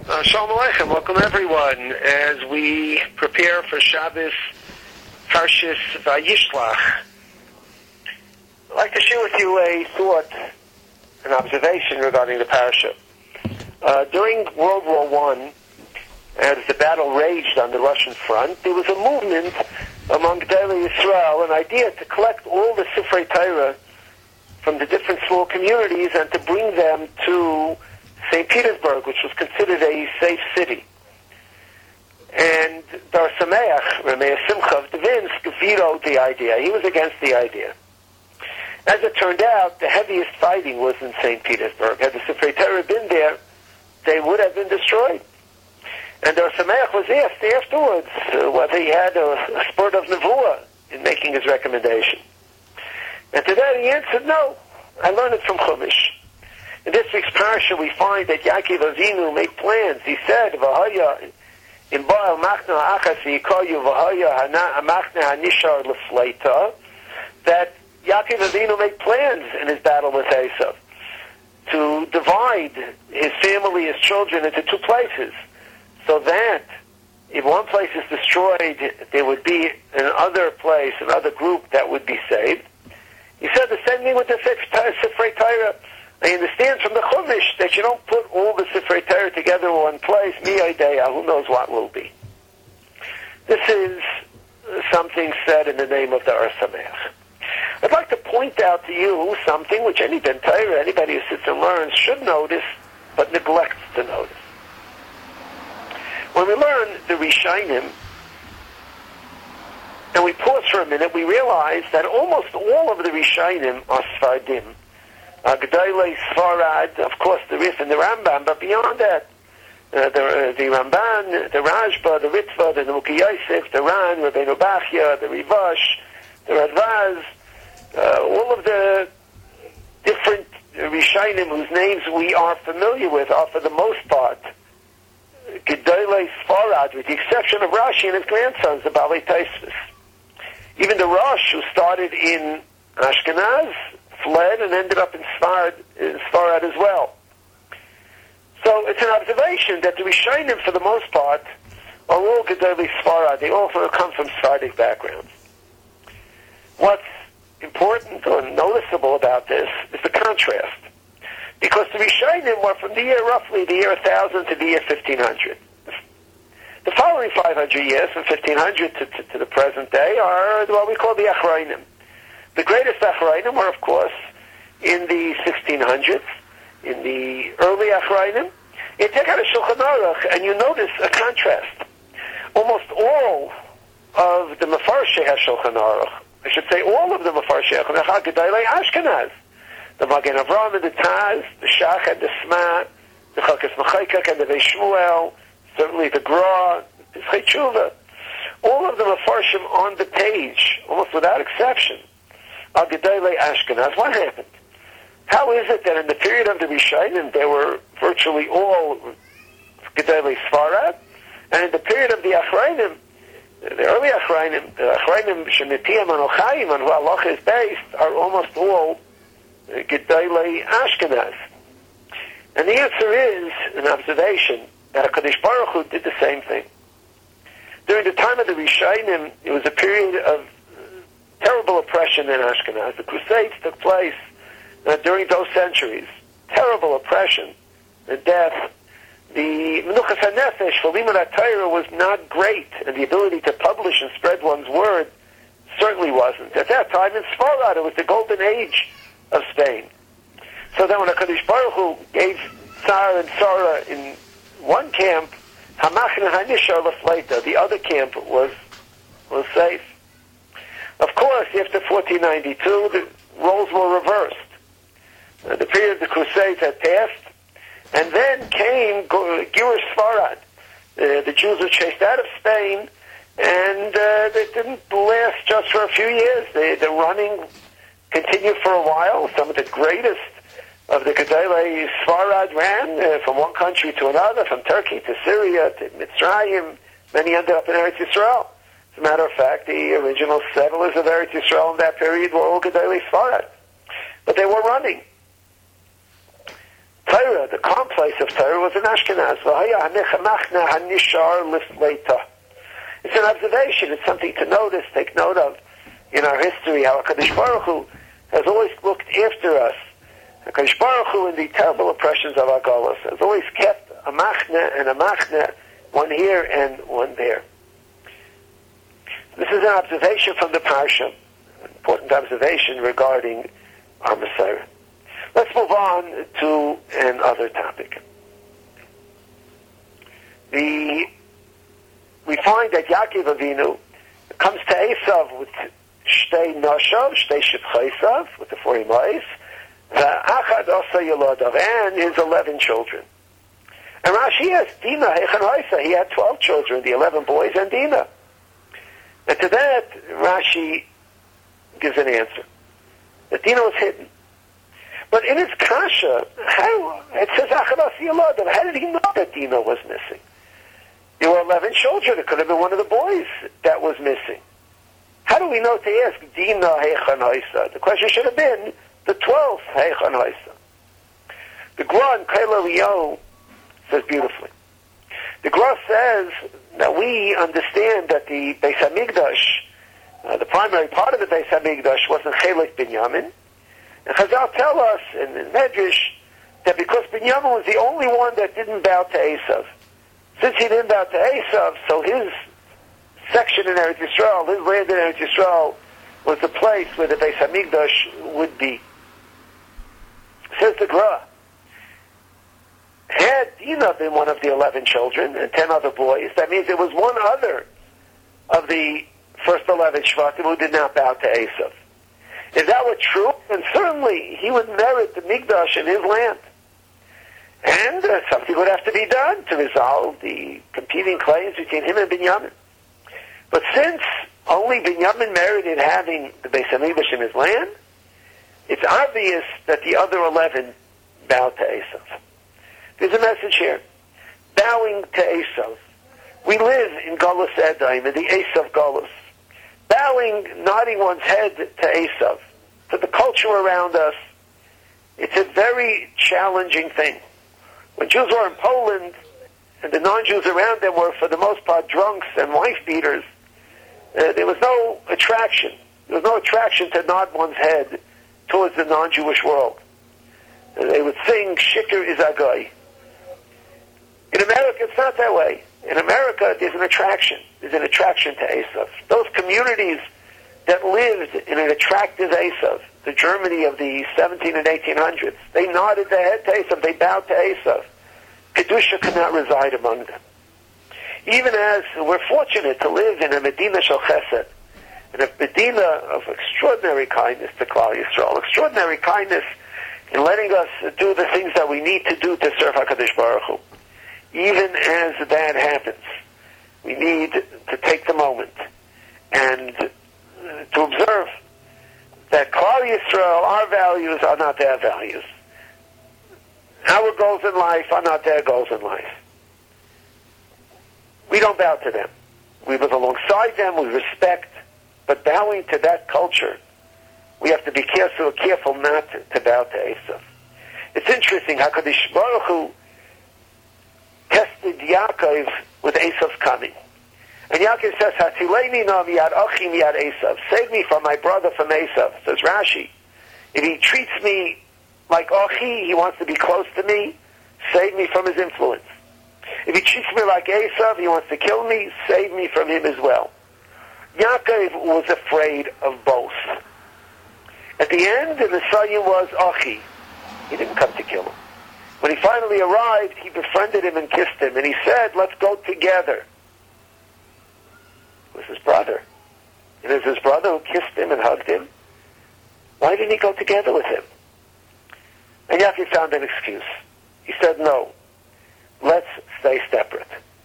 Shalom Aleichem. Welcome everyone as we prepare for Shabbos Parshas Vayishlach. I'd like to share with you a thought, an observation regarding the parasha. During World War I, as the battle raged on the Russian front, there was a movement among Gedolei Yisrael, an idea to collect all the Sifrei Torah from the different small communities and to bring them to St. Petersburg, which was considered a safe city. And Dar Sameach, Rameh Simcha of Dvinsk, vetoed the idea. He was against the idea. As it turned out, the heaviest fighting was in St. Petersburg. Had the Sifrei Torah been there, they would have been destroyed. And Dar Sameach was asked afterwards whether he had a spurt of nevuah in making his recommendation. And to that he answered, no, I learned it from Chumash. In this week's parasha, we find that Yaakov Avinu made plans. He said, "V'haya in Baal Machna Achas Yikayu V'haya Machna Hanishar L'Fleita," that Yaakov Avinu made plans in his battle with Esav to divide his family, his children, into two places, so that if one place is destroyed, there would be another place, another group that would be saved. He said the same thing with the Sifrei Torah. I understand from the Chumash that you don't put all the Sifrei Torah together in one place. Mi'adeya, who knows what will be. This is something said in the name of the Or Sameach. I'd like to point out to you something which any Ben Torah, anybody who sits and learns, should notice, but neglects to notice. When we learn the Rishonim, and we pause for a minute, we realize that almost all of the Rishonim are Sfardim. Gedolei Sfarad, of course, the Rif and the Rambam, but beyond that, the Ramban, the Rashba, the Ritva, the Nuki Yosef, the Ran, Rabbeinu Bachya, the Rivash, the Radvaz, all of the different Rishonim whose names we are familiar with are, for the most part, Gedolei Sfarad, with the exception of Rashi and his grandsons, the Balei Tosfos. Even the Rosh, who started in Ashkenaz, fled and ended up in Sfarad as well. So it's an observation that the Rishonim, for the most part, are all Gedolei Sfarad. They all come from Sephardic backgrounds. What's important or noticeable about this is the contrast. Because the Rishonim were from roughly the year 1000 to the year 1500. The following 500 years, from 1500 to the present day, are what we call the Achrayim. The greatest Achrayim were, of course, in the 1600s, in the early Achrayim. You take out a Shulchan Aruch, and you notice a contrast. Almost all of the Mefarshei HaShulchan Aruch, I should say all of the Mefarshei HaShulchan Aruch, are Gedolei Ashkenaz. The Magen Avraham and the Taz, the Shach and the Sma, the Chalkas Mechaykak and the Vei Shmuel, certainly the Gra, the Tzchei Tshuva. All of the Mefarshim on the page, almost without exception, are Gedolei Ashkenaz. What happened? How is it that in the period of the Rishonim they were virtually all Gedolei Sfarad, and in the period of the Achrayim, the early Achrayim, the Achrayim Shemipiyam and Ochayim, on who halacha is based, are almost all Gedolei Ashkenaz? And the answer is an observation that HaKadosh Baruch Hu did the same thing. During the time of the Rishonim, it was a period of terrible oppression in Ashkenaz. The Crusades took place during those centuries. Terrible oppression, the death. The Menuchas HaNefesh for Limud HaTorah was not great, and the ability to publish and spread one's word certainly wasn't. At that time in Sfarad, it was the golden age of Spain. So then when HaKadosh Baruch Hu gave Tsar and Sarah in one camp, Hamachna Hanishar L'Fleita, the other camp was safe. Of course, after 1492, the roles were reversed. The period of the Crusades had passed, and then came Girush Sfarad. The Jews were chased out of Spain, and they didn't last just for a few years. The running continued for a while. Some of the greatest of the Gedolei Sfarad ran from one country to another, from Turkey to Syria to Mitzrayim. Many ended up in Eretz Yisrael. As a matter of fact, the original settlers of Eretz Yisrael in that period were all Gedolei Sfarad. But they were running. Torah, the calm place of Torah, was in Ashkenaz. It's an observation. It's something to notice, take note of in our history. How HaKadosh Baruch Hu has always looked after us. HaKadosh Baruch Hu, in the terrible oppressions of our Golos, has always kept a machna and a machna, one here and one there. This is an observation from the Parsha, an important observation regarding our Messiah. Let's move on to another topic. We find that Yaakov Avinu comes to Esav with shtei noshav, shtei shepchaisav, with the 4 imais, v'achad asa yolodav, and his 11 children. And Rashi has Dina hechan haisa. He had 12 children, the 11 boys and Dina. And to that, Rashi gives an answer. That Dina was hidden. But in his kasha, it says achad asa yolodav. How did he know that Dina was missing? There were 11 children. It could have been one of the boys that was missing. How do we know to ask Dina Heichan Haisa? The question should have been the 12th Heichan Haisa. The Gra in Kaila Leo says beautifully. The Gra says that we understand that the Beis HaMikdash, the primary part of the Beis HaMikdash, wasn't Chelik Binyamin. And Chazal tell us in Medrash that because Binyamin was the only one that didn't bow to Esav. Since he didn't bow to Esav, so his section in Eretz Yisrael, his land in Eretz Yisrael, was the place where the Beis HaMikdash would be. Says the Gra, had Dina been one of the 11 children and 10 other boys, that means there was one other of the first 11 Shvatim who did not bow to Esav. If that were true, then certainly he would merit the Mikdash in his land. And something would have to be done to resolve the competing claims between him and Binyamin. But since only Binyamin merited having the Beis HaMikdash in his land, it's obvious that the other 11 bowed to Esav. There's a message here. Bowing to Esav. We live in Golus Edom, in the Esav Golus. Bowing, nodding one's head to Esav, to the culture around us, it's a very challenging thing. When Jews were in Poland, and the non-Jews around them were, for the most part, drunks and wife-beaters, there was no attraction. There was no attraction to nod one's head towards the non-Jewish world. They would sing, Shikr is Agai. In America, it's not that way. In America, there's an attraction. There's an attraction to Esav. Those communities that lived in an attractive Esav, the Germany of the 17 and 1800s, they nodded their head to Esav, they bowed to Esav. Kedusha could not reside among them. Even as we're fortunate to live in a Medina Shel Chesed, in a Medina of extraordinary kindness to Klal Yisrael, extraordinary kindness in letting us do the things that we need to do to serve HaKadosh Baruch Hu. Even as that happens, we need to take the moment and to observe that Klal Yisrael, our values are not their values. Our goals in life are not their goals in life. We don't bow to them. We live alongside them, we respect, but bowing to that culture, we have to be careful not to bow to Esav. It's interesting, HaKadosh Baruch Hu tested Yaakov with Esav's coming. And Yaakov says, Hatzileni na miyad achi miyad Esav. Save me from my brother from Esav. Says Rashi, if he treats me like Achi, he wants to be close to me, save me from his influence. If he treats me like Esav, he wants to kill me, save me from him as well. Yaakov was afraid of both. At the end, the Messiah was Achi. He didn't come to kill him. When he finally arrived, he befriended him and kissed him, and he said, let's go together. It was his brother. It was his brother who kissed him and hugged him. Why didn't he go together with him? And Yaakov found an excuse. He said, no, let's stay separate.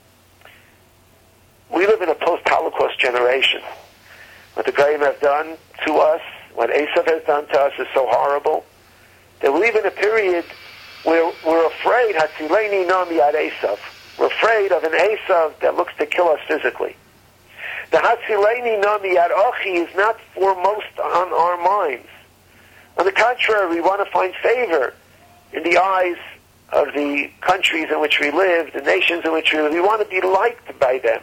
We live in a post-Holocaust generation. What the Goyim have done to us, what Esav has done to us is so horrible that we live in a period where we're afraid, Hatzileni na miyad Esav. We're afraid of an Esav that looks to kill us physically. The Hatzileni na miyad Achi is not foremost on our minds. On the contrary, we want to find favor in the eyes of the countries in which we live, the nations in which we live. We want to be liked by them.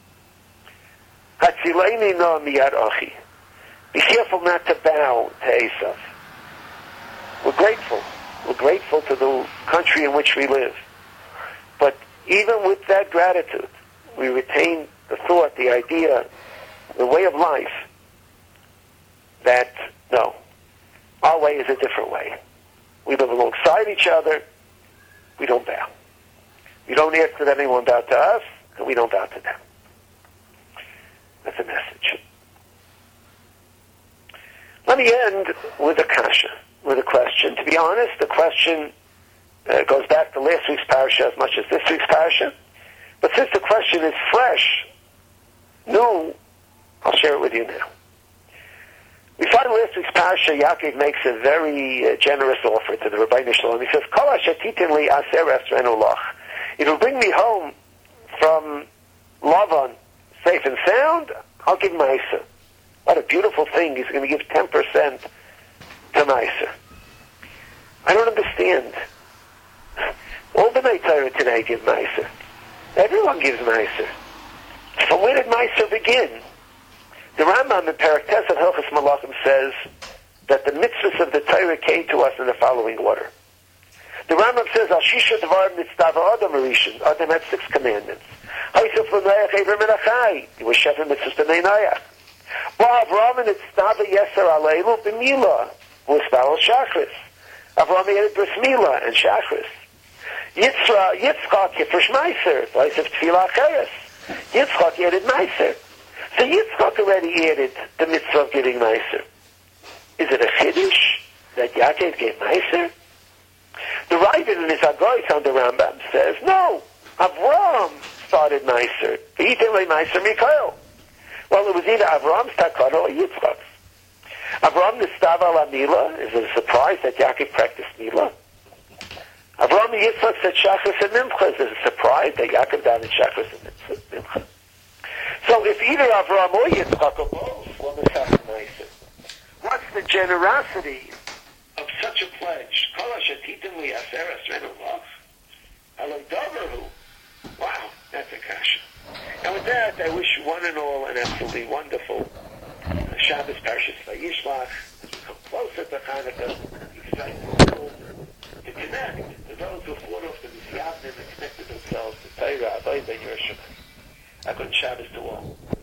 Hatzileini no miyad achi. Be careful not to bow to Esav. We're grateful. We're grateful to the country in which we live. But even with that gratitude, we retain the thought, the idea, the way of life, that, no, our way is a different way. We live alongside each other. We don't bow. We don't ask that anyone bow to us, and we don't bow to them. That's a message. Let me end with a kasha, with a question. To be honest, the question goes back to last week's parasha as much as this week's parasha. But since the question is fresh, new, I'll share it with you now. We find in last week's parasha, Yaakov makes a very generous offer to the Rabbeinu Shalom. He says, Kol asher titin li aser esrenu lach. It'll bring me home from Lavan safe and sound, I'll give Ma'aser. What a beautiful thing. He's going to give 10% to Ma'aser. I don't understand. All the Bnei Torah today give Ma'aser. Everyone gives Ma'aser. So where did Ma'aser begin? The Rambam in Perek Tes of Hilchos Malachim says that the mitzvahs of the Torah came to us in the following order. The Rambam says, Al Shisha Dvar Mitzvah Adam Rishon. Adam had 6 commandments. Haisuf L'Noach Ever Menachai. He was Shevin Mitzvahs B'nei Noach. Well, Avram and Itztava Yeser Aleilu B'Mila was Spal Shachris. Avram added Bris Mila and Shachris. Yitzchak Yitzchak Meiser. Haisuf Tfilah Acheres. Yitzchak added Meiser. So Yitzchak already added the mitzvah of giving Meiser. Is it a Chiddush that Yaakov gave Meiser? The Ravid in his Agoyis on the Rambam says, no, Avram started Meiser. He didn't lay Meiser Mikhail. Well, it was either Avram's Takana or Yitzchak's. Avram Nistav ala Mila. Is it a surprise that Yaakov practiced Mila? Avram and Yitzchak said Shachris and Mincha. Is it a surprise that Yaakov davened Shachris and Mincha? So if either Avram or Yitzchak or both, one is Shachris Meiser. What's the generosity of such a pledge? Kol asher titin li aser esrenu lach. Alei davaru. Wow, that's a kasha. And with that, I wish one and all an absolutely wonderful Shabbos Parshas Vayishlach. As we come closer to Hanukkah, excited to connect to those who fought off the Misyavnim and connected themselves to Torah, Avodah, and Yerushalayim. A good Shabbos to all.